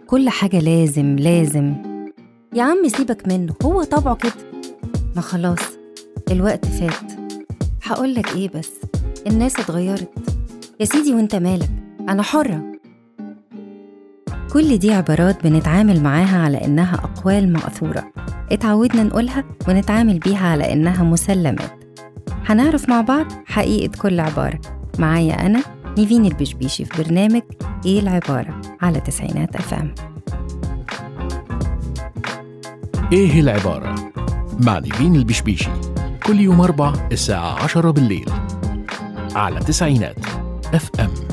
كل حاجة لازم لازم. يا عم سيبك منه، هو طبعه كده. ما خلاص الوقت فات. هقولك ايه بس، الناس اتغيرت يا سيدي وانت مالك، انا حرة. كل دي عبارات بنتعامل معاها على انها اقوال مأثورة، اتعودنا نقولها ونتعامل بيها على انها مسلمات. هنعرف مع بعض حقيقة كل عبارة. معايا أنا نيفين البشبيشي في برنامج إيه العبارة على 90 FM. إيه العبارة مع نيفين البشبيشي، كل يوم 4 الساعة 10 بالليل على 90 FM.